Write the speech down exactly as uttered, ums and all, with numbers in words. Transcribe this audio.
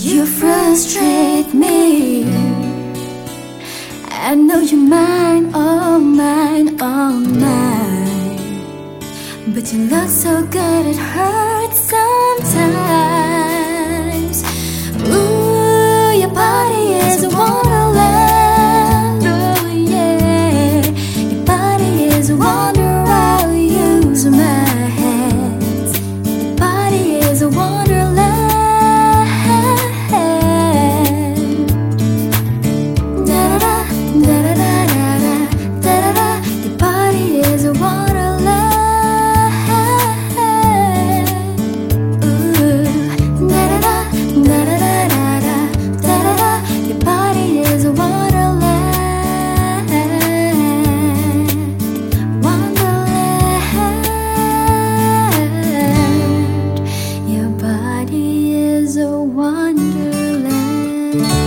You frustrate me. I know you're mine, oh mine, oh mine. But you look so good, it hurts sometimes. Ooh, your body is a wonderland, oh yeah. Your body is a wonder, I'll use my hands. Your body is a wonderland. Wonderland.